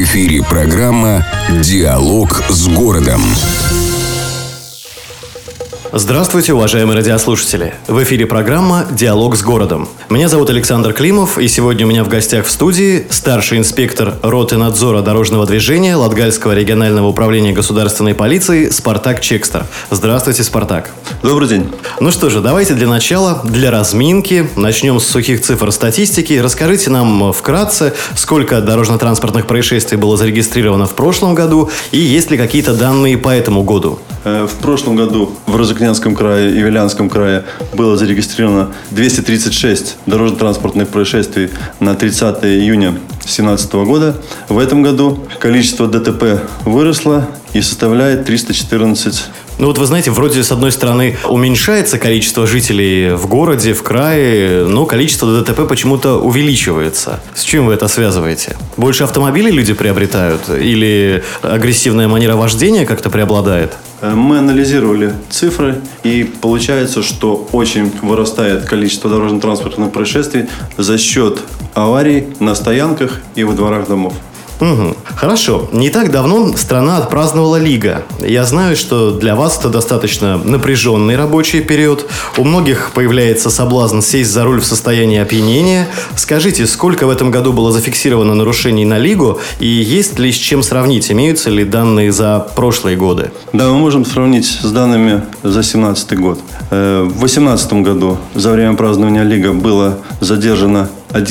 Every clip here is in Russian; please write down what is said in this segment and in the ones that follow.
В эфире программа «Диалог с городом». Здравствуйте, уважаемые радиослушатели! В эфире программа «Диалог с городом». Меня зовут Александр Климов, и сегодня у меня в гостях в студии старший инспектор роты надзора дорожного движения Латгальского регионального управления государственной полиции Спартак Чекстер. Здравствуйте, Спартак! Добрый день! Ну что же, давайте для начала, для разминки, начнем с сухих цифр статистики. Расскажите нам вкратце, сколько дорожно-транспортных происшествий было зарегистрировано в прошлом году, и есть ли какие-то данные по этому году? В прошлом году в Розыкненском крае и Вилянском крае было зарегистрировано 236 дорожно-транспортных происшествий на 30 июня 2017 года. В этом году количество ДТП выросло и составляет 314. Ну вот вы знаете, вроде с одной стороны уменьшается количество жителей в городе, в крае, но количество ДТП почему-то увеличивается. С чем вы это связываете? Больше автомобилей люди приобретают? Или агрессивная манера вождения как-то преобладает? Мы анализировали цифры, и получается, что очень вырастает количество дорожно-транспортных происшествий за счет аварий на стоянках и во дворах домов. Угу. Хорошо. Не так давно страна отпраздновала Лига. Я знаю, что для вас это достаточно напряженный рабочий период. У многих появляется соблазн сесть за руль в состоянии опьянения. Скажите, сколько в этом году было зафиксировано нарушений на Лигу, и есть ли с чем сравнить? Имеются ли данные за прошлые годы? Да, мы можем сравнить с данными за 2017 год. В 2018 году за время празднования Лига было задержано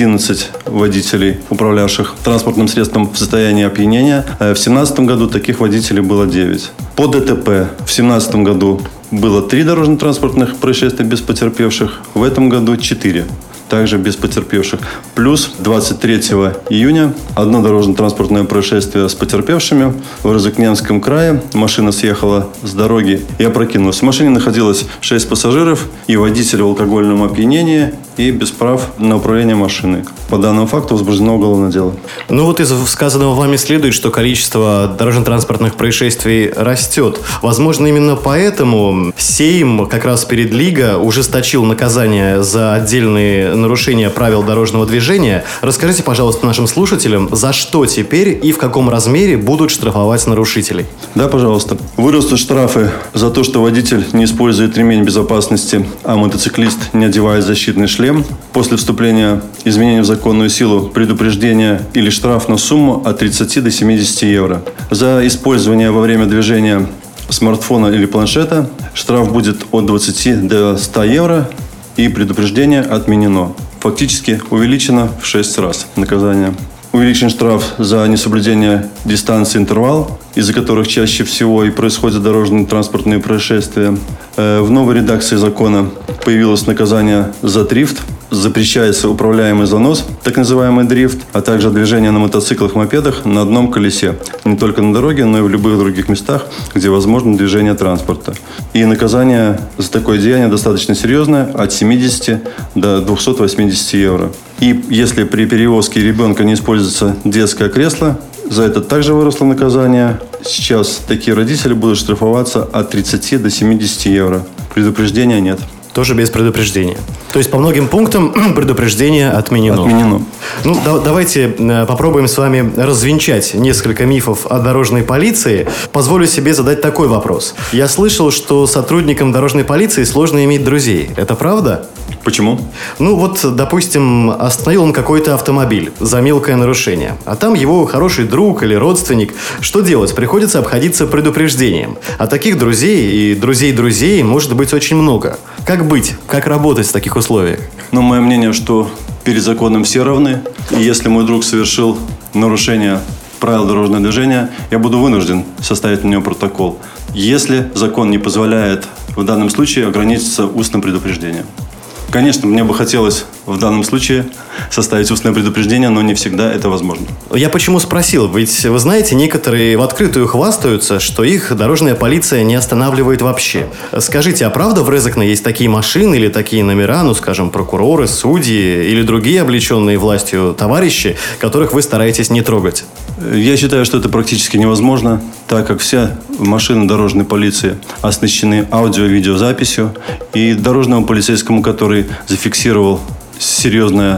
11 водителей, управлявших транспортным средством в состоянии опьянения. В 2017 году таких водителей было 9. По ДТП в 2017 году было 3 дорожно-транспортных происшествия без потерпевших. В этом году 4. Также без потерпевших. Плюс 23 июня одно дорожно-транспортное происшествие с потерпевшими в Розыкненском крае. Машина съехала с дороги и опрокинулась. В машине находилось 6 пассажиров и водитель в алкогольном опьянении и без прав на управление машиной. По данному факту возбуждено уголовное дело. Ну вот из сказанного вами следует, что количество дорожно-транспортных происшествий растет. Возможно, именно поэтому Сейм как раз перед Лига ужесточил наказание за отдельные нарушения правил дорожного движения. Расскажите, пожалуйста, нашим слушателям, за что теперь и в каком размере будут штрафовать нарушителей? Да, пожалуйста. Вырастут штрафы за то, что водитель не использует ремень безопасности, а мотоциклист не одевает защитный шлем. После вступления изменений в законную силу предупреждение или штраф на сумму от 30 до 70 евро. За использование во время движения смартфона или планшета штраф будет от 20 до 100 евро. И предупреждение отменено. Фактически увеличено в 6 раз наказание. Увеличен штраф за несоблюдение дистанции интервал, из-за которых чаще всего и происходят дорожно-транспортные происшествия. В новой редакции закона появилось наказание за дрифт. Запрещается управляемый занос, так называемый дрифт, а также движение на мотоциклах, мопедах на одном колесе. Не только на дороге, но и в любых других местах, где возможно движение транспорта. И наказание за такое деяние достаточно серьезное, от 70 до 280 евро. И если при перевозке ребенка не используется детское кресло, за это также выросло наказание. Сейчас такие родители будут штрафоваться от 30 до 70 евро. Предупреждения нет. Тоже без предупреждения. То есть по многим пунктам предупреждение отменено. Отменено. Ну, давайте попробуем с вами развенчать несколько мифов о дорожной полиции. Позволю себе задать такой вопрос. Я слышал, что сотрудникам дорожной полиции сложно иметь друзей. Это правда? Почему? Ну вот, допустим, остановил он какой-то автомобиль за мелкое нарушение, а там его хороший друг или родственник. Что делать? Приходится обходиться предупреждением. А таких друзей и друзей-друзей может быть очень много. Как быть? Как работать в таких условиях? Но мое мнение, что перед законом все равны. И если мой друг совершил нарушение правил дорожного движения, я буду вынужден составить на него протокол. Если закон не позволяет в данном случае ограничиться устным предупреждением. Конечно, мне бы хотелось в данном случае составить устное предупреждение, но не всегда это возможно. Я почему спросил? Ведь, вы знаете, некоторые в открытую хвастаются, что их дорожная полиция не останавливает вообще. Скажите, а правда в Резекне есть такие машины или такие номера, ну, скажем, прокуроры, судьи или другие облеченные властью товарищи, которых вы стараетесь не трогать? Я считаю, что это практически невозможно, так как все машины дорожной полиции оснащены аудио-видеозаписью, и дорожному полицейскому, который зафиксировал серьезное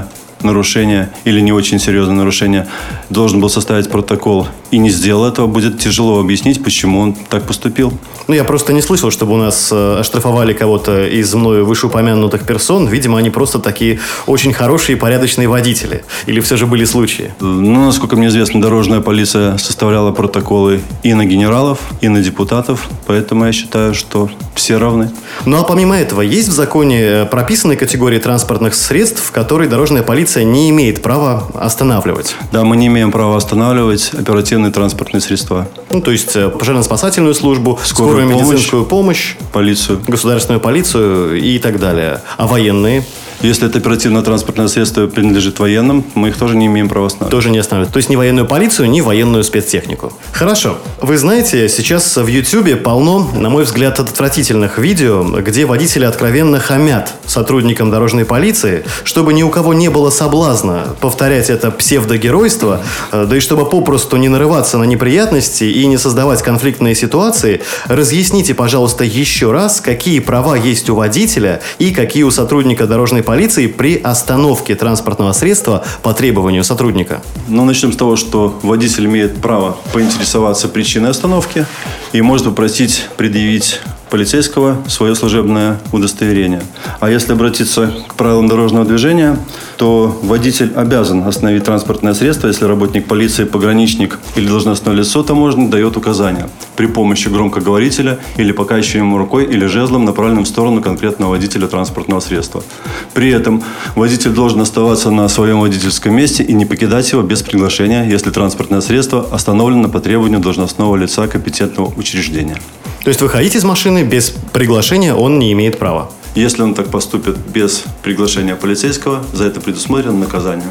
нарушение или не очень серьезное нарушение, должен был составить протокол и не сделал этого, будет тяжело объяснить, почему он так поступил. Я просто не слышал, чтобы у нас оштрафовали кого-то из мною вышеупомянутых персон. Видимо, они просто такие очень хорошие и порядочные водители. Или все же были случаи? Насколько мне известно, дорожная полиция составляла протоколы и на генералов, и на депутатов. Поэтому я считаю, что все равны. А помимо этого, есть в законе прописаны категории транспортных средств, которые дорожная полиция не имеет права останавливать? Да, мы не имеем права останавливать оперативные транспортные средства. То есть пожарно-спасательную службу, скорую медицинскую помощь, полицию, государственную полицию и так далее. А военные? Если это оперативно-транспортное средство принадлежит военным, мы их тоже не имеем права останавливать. Тоже не останавливать. То есть ни военную полицию, ни военную спецтехнику. Хорошо. Вы знаете, сейчас в Ютьюбе полно, на мой взгляд, отвратительных видео, где водители откровенно хамят сотрудникам дорожной полиции, чтобы ни у кого не было соблазна повторять это псевдогеройство, да и чтобы попросту не нарываться на неприятности и не создавать конфликтные ситуации. Разъясните, пожалуйста, еще раз, какие права есть у водителя и какие у сотрудника дорожной полиции при остановке транспортного средства по требованию сотрудника. Начнем с того, что водитель имеет право поинтересоваться причиной остановки и может попросить предъявить полицейского свое служебное удостоверение. А если обратиться к правилам дорожного движения, то водитель обязан остановить транспортное средство, если работник полиции, пограничник или должностное лицо таможни дает указания при помощи громкоговорителя или показывающим рукой или жезлом, направленным в сторону конкретного водителя транспортного средства. При этом водитель должен оставаться на своем водительском месте и не покидать его без приглашения, если транспортное средство остановлено по требованию должностного лица компетентного учреждения. То есть выходить из машины без приглашения он не имеет права? Если он так поступит без приглашения полицейского, за это предусмотрено наказание.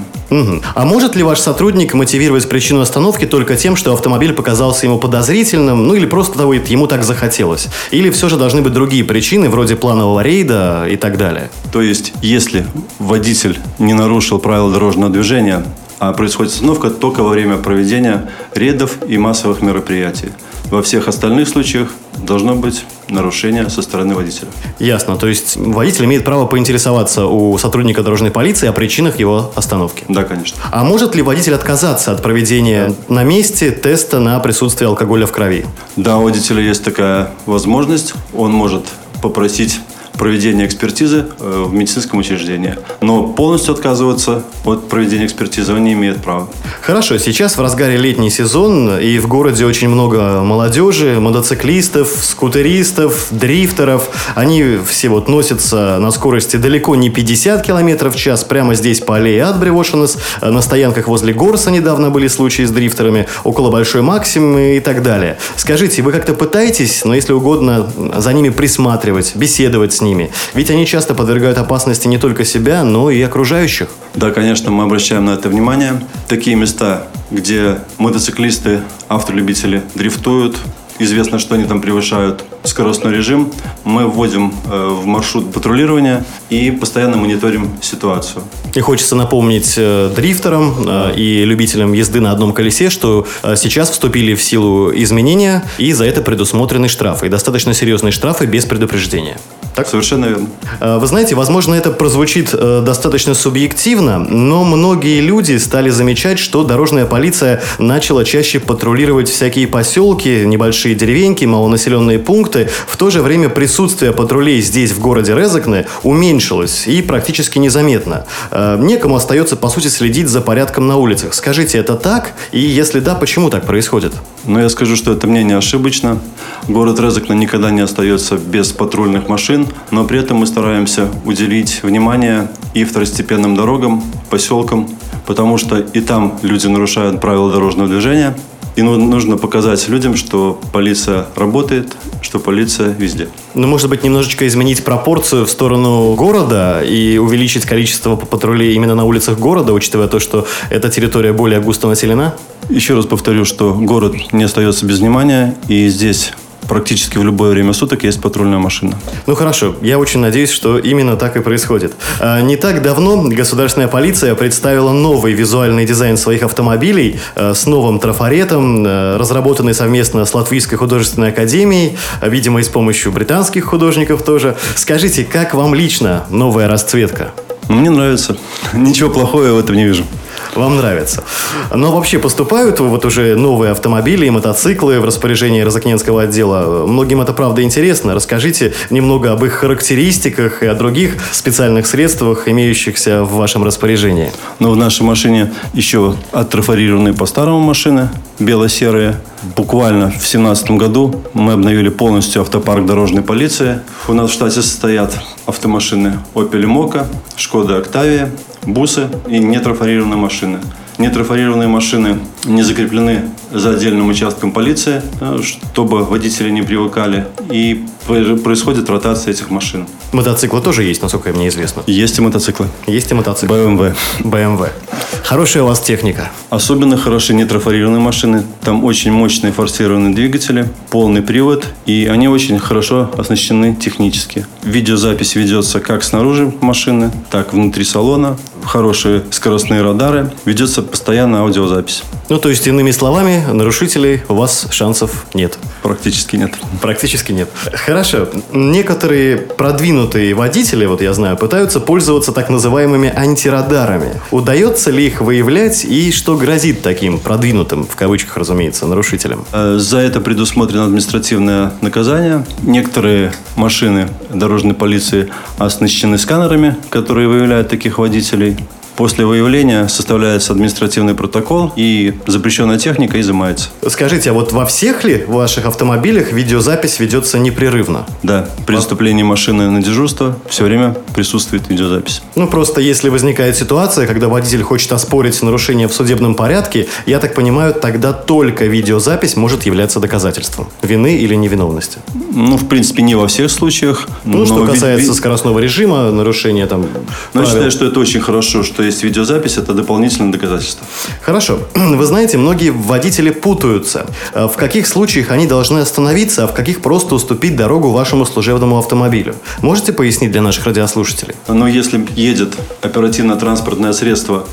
А может ли ваш сотрудник мотивировать причину остановки только тем, что автомобиль показался ему подозрительным, или просто того, ему так захотелось? Или все же должны быть другие причины, вроде планового рейда и так далее? То есть, если водитель не нарушил правила дорожного движения, а происходит остановка только во время проведения рейдов и массовых мероприятий. Во всех остальных случаях должно быть нарушение со стороны водителя. Ясно. То есть водитель имеет право поинтересоваться у сотрудника дорожной полиции о причинах его остановки? Да, конечно. А может ли водитель отказаться от проведения на месте теста на присутствие алкоголя в крови? Да, у водителя есть такая возможность. Он может попросить проведения экспертизы в медицинском учреждении. Но полностью отказываться от проведения экспертизы он не имеет права. Хорошо, сейчас в разгаре летний сезон, и в городе очень много молодежи, мотоциклистов, скутеристов, дрифтеров. Они все носятся на скорости далеко не 50 км в час, прямо здесь по аллее Адбревошинес, на стоянках возле Горса недавно были случаи с дрифтерами, около Большой Максимы и так далее. Скажите, вы как-то пытаетесь, но если угодно, за ними присматривать, беседовать с ними? Ведь они часто подвергают опасности не только себя, но и окружающих. Да, конечно, мы обращаем на это внимание. Такие места, где мотоциклисты, автолюбители дрифтуют, известно, что они там превышают скоростной режим, мы вводим в маршрут патрулирования и постоянно мониторим ситуацию. И хочется напомнить дрифтерам и любителям езды на одном колесе, что сейчас вступили в силу изменения, и за это предусмотрены штрафы. И достаточно серьезные штрафы без предупреждения. Так? Совершенно верно. Вы знаете, возможно, это прозвучит достаточно субъективно, но многие люди стали замечать, что дорожная полиция начала чаще патрулировать всякие поселки, небольшие деревеньки, малонаселенные пункты. В то же время присутствие патрулей здесь, в городе Резекне, уменьшилось и практически незаметно. Некому остается, по сути, следить за порядком на улицах. Скажите, это так? И если да, почему так происходит? Я скажу, что это мнение ошибочно. Город Резекне никогда не остается без патрульных машин, но при этом мы стараемся уделить внимание и второстепенным дорогам, поселкам, потому что и там люди нарушают правила дорожного движения, и нужно показать людям, что полиция работает, что полиция везде. Может быть, немножечко изменить пропорцию в сторону города и увеличить количество патрулей именно на улицах города, учитывая то, что эта территория более густо населена? Еще раз повторю, что город не остается без внимания, и здесь практически в любое время суток есть патрульная машина. Хорошо, я очень надеюсь, что именно так и происходит. Не так давно государственная полиция представила новый визуальный дизайн своих автомобилей с новым трафаретом, разработанный совместно с Латвийской художественной академией, видимо, и с помощью британских художников тоже. Скажите, как вам лично новая расцветка? Мне нравится. Ничего плохого я в этом не вижу. Вам нравится. Но вообще поступают вот уже новые автомобили и мотоциклы в распоряжение Розыкненского отдела. Многим это правда интересно. Расскажите немного об их характеристиках и о других специальных средствах, имеющихся в вашем распоряжении. Но в нашей машине еще оттрафарированные по-старому машины, бело-серые. Буквально в 2017 году мы обновили полностью автопарк дорожной полиции. У нас в штате состоят автомашины Opel Mokka, Skoda Octavia, бусы и нетрафарированные машины. Нетрафарированные машины не закреплены за отдельным участком полиции, чтобы водители не привыкали, и происходит ротация этих машин. Мотоциклы тоже есть, насколько мне известно. Есть и мотоциклы. Есть и мотоциклы. BMW. Хорошая у вас техника. Особенно хороши нетрафарированные машины. Там очень мощные форсированные двигатели, полный привод, и они очень хорошо оснащены технически. Видеозапись ведется как снаружи машины, так и внутри салона. Хорошие скоростные радары. Ведется постоянно аудиозапись. Ну, то есть, иными словами, нарушителей у вас шансов нет. Практически нет. Практически нет. Хорошо. Некоторые продвинутые водители, вот я знаю, пытаются пользоваться так называемыми антирадарами. Удается ли их выявлять и что грозит таким продвинутым, в кавычках, разумеется, нарушителям? За это предусмотрено административное наказание. Некоторые машины дорожной полиции оснащены сканерами, которые выявляют таких водителей. После выявления составляется административный протокол, и запрещенная техника изымается. Скажите, а вот во всех ли ваших автомобилях видеозапись ведется непрерывно? Да, при заступлении машины на дежурство все время присутствует видеозапись. Ну, просто если возникает ситуация, когда водитель хочет оспорить нарушение в судебном порядке, я так понимаю, тогда только видеозапись может являться доказательством вины или невиновности. Ну, в принципе, не во всех случаях. Ну, что касается скоростного режима, нарушения там... Но я считаю, что это очень хорошо, что есть видеозапись, это дополнительное доказательство. Хорошо. Вы знаете, многие водители путаются. В каких случаях они должны остановиться, а в каких просто уступить дорогу вашему служебному автомобилю? Можете пояснить для наших радиослушателей? Но если едет оперативно-транспортное средство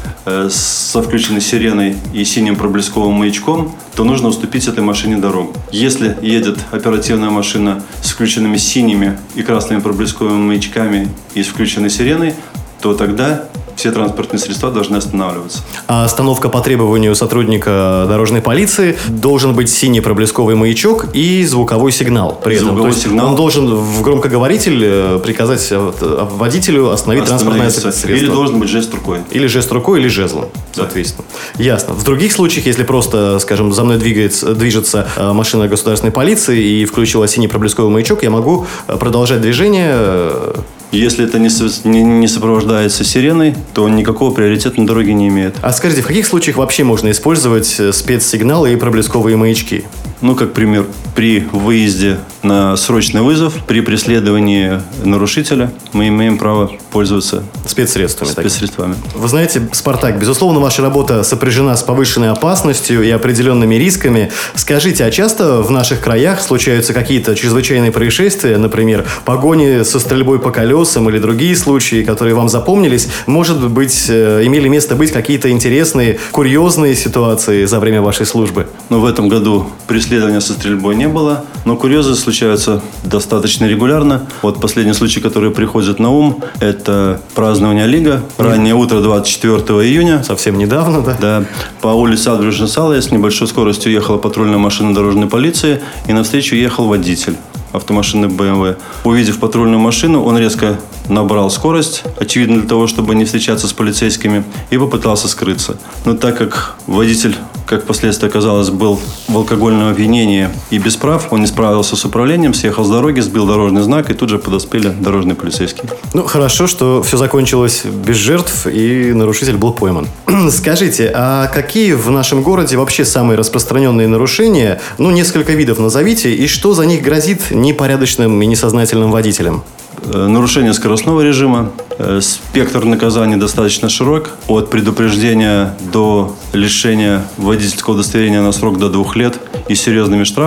со включенной сиреной и синим проблесковым маячком, то нужно уступить этой машине дорогу. Если едет оперативная машина с включенными синими и красными проблесковыми маячками и с включенной сиреной, то тогда все транспортные средства должны останавливаться. А остановка по требованию сотрудника дорожной полиции должен быть синий проблесковый маячок и звуковой сигнал. При этом. Звуковой сигнал. Он должен в громкоговоритель приказать водителю остановить транспортное средство. Или должен быть жест рукой. Или жест рукой, или жезлом, соответственно. Да. Ясно. В других случаях, если просто, скажем, за мной движется машина государственной полиции и включила синий проблесковый маячок, я могу продолжать движение. Если это не сопровождается сиреной, то никакого приоритета на дороге не имеет. А скажите, в каких случаях вообще можно использовать спецсигналы и проблесковые маячки? Ну, как пример, при выезде на срочный вызов, при преследовании нарушителя мы имеем право пользоваться спецсредствами. Вы знаете, Спартак, безусловно, ваша работа сопряжена с повышенной опасностью и определенными рисками. Скажите, а часто в наших краях случаются какие-то чрезвычайные происшествия, например, погони со стрельбой по колесам или другие случаи, которые вам запомнились? Может быть, имели место быть какие-то интересные, курьезные ситуации за время вашей службы? Ну, в этом году преследования со стрельбой не было, но курьезы случаются достаточно регулярно. Вот последний случай, который приходит на ум, это празднование Лига. Раннее утро 24 июня. Совсем недавно, да? Да. По улице Адбрежен-Салая с небольшой скоростью ехала патрульная машина дорожной полиции, и навстречу ехал водитель автомашины BMW. Увидев патрульную машину, он резко набрал скорость, очевидно для того, чтобы не встречаться с полицейскими, и попытался скрыться. Но так как водитель, как впоследствии оказалось, был в алкогольном опьянении и без прав, он не справился с управлением, съехал с дороги, сбил дорожный знак, и тут же подоспели дорожные полицейские. Ну, хорошо, что все закончилось без жертв, и нарушитель был пойман. Скажите, а какие в нашем городе вообще самые распространенные нарушения? Ну, несколько видов назовите, и что за них грозит непорядочным и несознательным водителям? Нарушение скоростного режима. Спектр наказаний достаточно широк. От предупреждения до лишения водительского удостоверения на срок до 2 лет и серьезными штрафами.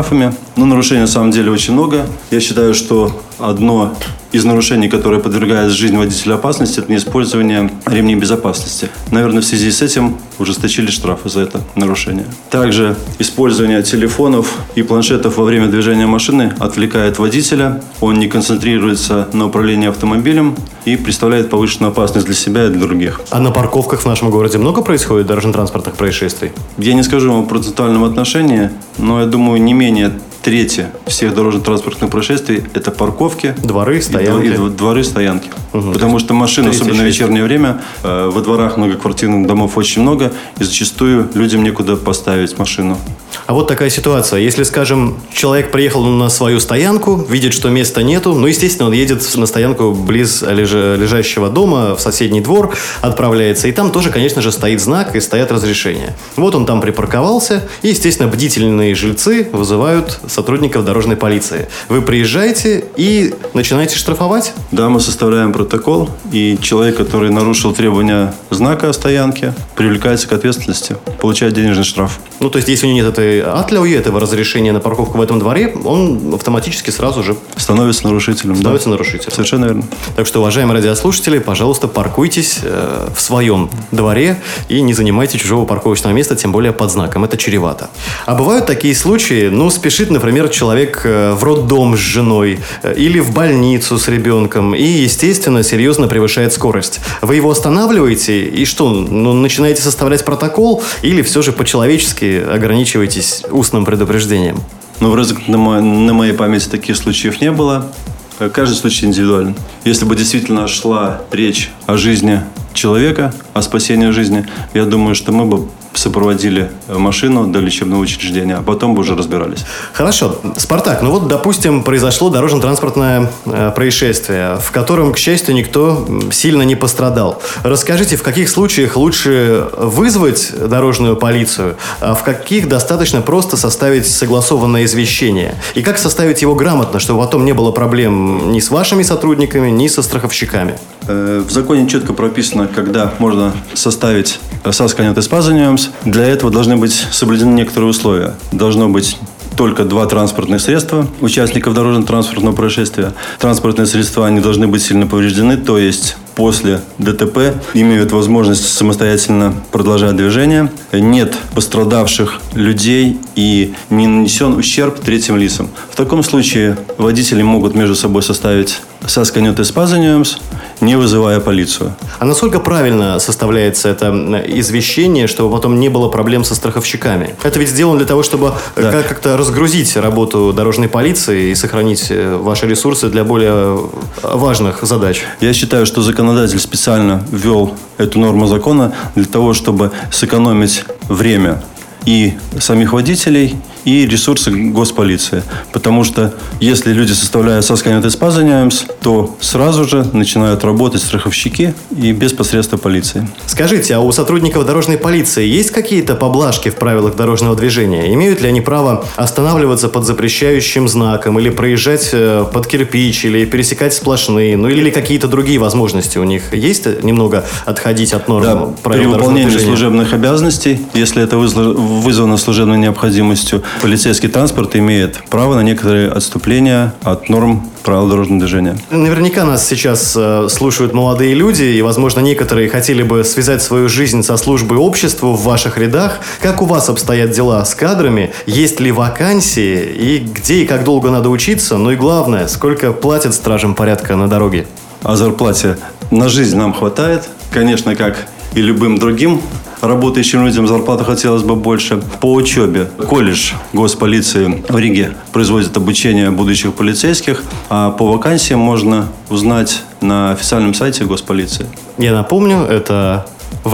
Но нарушений на самом деле очень много. Я считаю, что одно из нарушений, которое подвергает жизнь водителя опасности, это неиспользование ремней безопасности. Наверное, в связи с этим ужесточили штрафы за это нарушение. Также использование телефонов и планшетов во время движения машины отвлекает водителя. Он не концентрируется на управлении автомобилем и представляет повышенную опасность для себя и для других. А на парковках в нашем городе много происходит дорожно-транспортных происшествий? Я не скажу вам в процентуальном отношении, но я думаю, не менее трети всех дорожно-транспортных происшествий – это парковки, дворы, стоянки. И дворы, стоянки. Угу. Потому что машин, особенно в вечернее время, во дворах многоквартирных домов очень много, и зачастую людям некуда поставить машину. А вот такая ситуация. Если, скажем, человек приехал на свою стоянку, видит, что места нету, естественно, он едет на стоянку близ лежащего дома, в соседний двор, отправляется, и там тоже, конечно же, стоит знак и стоят разрешения. Вот он там припарковался, и, естественно, бдительные жильцы вызывают сотрудников дорожной полиции. Вы приезжаете и начинаете штрафовать? Да, мы составляем протокол, и человек, который нарушил требования знака о стоянке, привлекается к ответственности, получает денежный штраф. То есть, если у него нет этой атлеуи, этого разрешения на парковку в этом дворе, он автоматически сразу же становится нарушителем. Становится нарушителем. Совершенно верно. Так что, уважаемые радиослушатели, пожалуйста, паркуйтесь в своем дворе и не занимайте чужого парковочного места, тем более под знаком. Это чревато. А бывают такие случаи, спешит, например, человек в роддом с женой или в больницу с ребенком и, естественно, серьезно превышает скорость. Вы его останавливаете и что, начинаете составлять протокол или все же по-человечески ограничиваетесь устным предупреждением? На моей памяти таких случаев не было. Каждый случай индивидуален. Если бы действительно шла речь о жизни человека, о спасении жизни, я думаю, что мы бы сопроводили машину до лечебного учреждения, а потом бы уже разбирались. Хорошо. Спартак, допустим, произошло дорожно-транспортное происшествие, в котором, к счастью, никто сильно не пострадал. Расскажите, в каких случаях лучше вызвать дорожную полицию, а в каких достаточно просто составить согласованное извещение? И как составить его грамотно, чтобы потом не было проблем ни с вашими сотрудниками, ни со страховщиками? В законе четко прописано, когда можно составить соскание от испазаниумс. Для этого должны быть соблюдены некоторые условия. Должно быть только 2 транспортных средства участников дорожно-транспортного происшествия. Транспортные средства не должны быть сильно повреждены, то есть после ДТП имеют возможность самостоятельно продолжать движение. Нет пострадавших людей и не нанесен ущерб третьим лицам. В таком случае водители могут между собой составить соскание от испазаниумс, не вызывая полицию. А насколько правильно составляется это извещение, чтобы потом не было проблем со страховщиками? Это ведь сделано для того, чтобы как-то разгрузить работу дорожной полиции и сохранить ваши ресурсы для более важных задач. Я считаю, что законодатель специально ввел эту норму закона для того, чтобы сэкономить время и самих водителей, и ресурсы госполиции. Потому что если люди составляют соскание от испазаниумс, то сразу же начинают работать страховщики и без посредства полиции. Скажите, а у сотрудников дорожной полиции есть какие-то поблажки в правилах дорожного движения? Имеют ли они право останавливаться под запрещающим знаком, или проезжать под кирпич, или пересекать сплошные, или какие-то другие возможности у них есть немного отходить от норм правил дорожного движения? При выполнении служебных обязанностей, если это вызвано служебной необходимостью, полицейский транспорт имеет право на некоторые отступления от норм правил дорожного движения. Наверняка нас сейчас слушают молодые люди, и, возможно, некоторые хотели бы связать свою жизнь со службой обществу в ваших рядах. Как у вас обстоят дела с кадрами? Есть ли вакансии? И где и как долго надо учиться? И главное, сколько платят стражам порядка на дороге? О зарплате на жизнь нам хватает. Конечно, как и любым другим работающим людям зарплату хотелось бы больше. По учебе колледж госполиции в Риге производит обучение будущих полицейских, а по вакансиям можно узнать на официальном сайте госполиции. Я напомню, это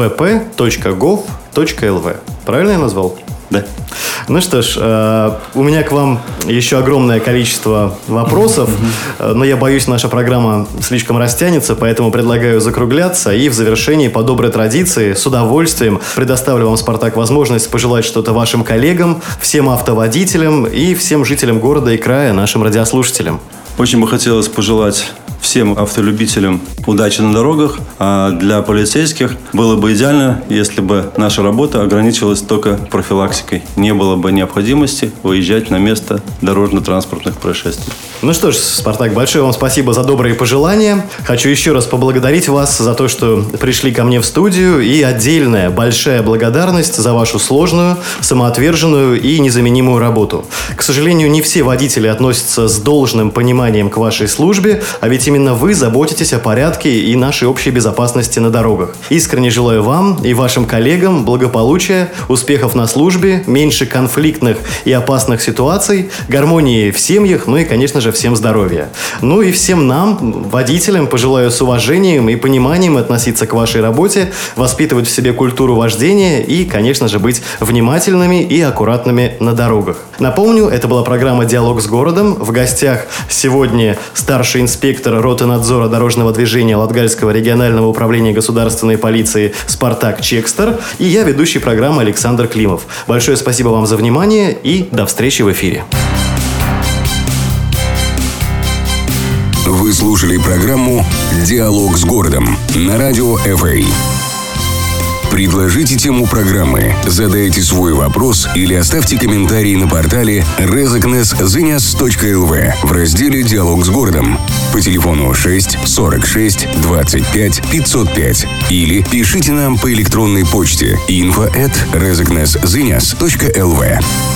vp.gov.lv. Правильно я назвал? Да. Что ж, у меня к вам еще огромное количество вопросов, но я боюсь, наша программа слишком растянется, поэтому предлагаю закругляться и в завершении, по доброй традиции, с удовольствием предоставлю вам, Спартак, возможность пожелать что-то вашим коллегам, всем автоводителям и всем жителям города и края, нашим радиослушателям. Очень бы хотелось пожелать всем автолюбителям удачи на дорогах, а для полицейских было бы идеально, если бы наша работа ограничивалась только профилактикой. Не было бы необходимости выезжать на место дорожно-транспортных происшествий. Ну что ж, Спартак, большое вам спасибо за добрые пожелания. Хочу еще раз поблагодарить вас за то, что пришли ко мне в студию, и отдельная большая благодарность за вашу сложную, самоотверженную и незаменимую работу. К сожалению, не все водители относятся с должным пониманием к вашей службе, а ведь именно вы заботитесь о порядке и нашей общей безопасности на дорогах. Искренне желаю вам и вашим коллегам благополучия, успехов на службе, меньше конфликтных и опасных ситуаций, гармонии в семьях, ну и, конечно же, всем здоровья. Ну и всем нам, водителям, пожелаю с уважением и пониманием относиться к вашей работе, воспитывать в себе культуру вождения и, конечно же, быть внимательными и аккуратными на дорогах. Напомню, это была программа «Диалог с городом». В гостях сегодня старший инспектор роты надзора дорожного движения Латгальского регионального управления государственной полиции Спартак Чекстер и я, ведущий программы Александр Климов. Большое спасибо вам за внимание и до встречи в эфире. Вы слушали программу «Диалог с городом» на радио ФА. Предложите тему программы, задайте свой вопрос или оставьте комментарий на портале rezeknes.lv в разделе «Диалог с городом» по телефону 6 46 25 505 или пишите нам по электронной почте info@rezeknes.lv.